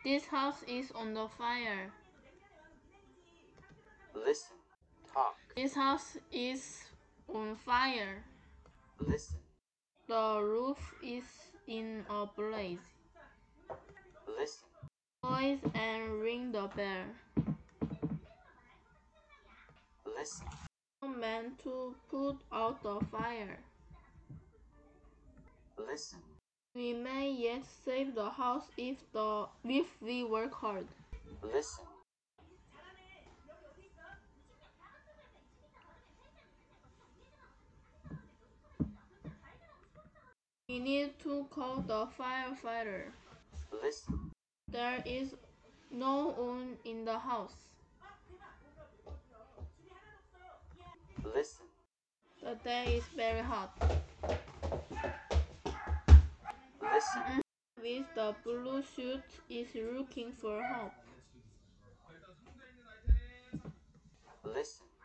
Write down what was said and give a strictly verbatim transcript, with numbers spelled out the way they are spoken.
This house is on the fire. Listen. Talk. This house is on fire. Listen. The roof is in a blaze. Listen. Noise and ring the bell. Listen. Man to put out the fire. Listen. We may yet save the house if the if we work hard. Listen. We need to call the firefighter. Listen. There is no one in the house. Listen. The day is very hot. Listen. With the blue suit is looking for help.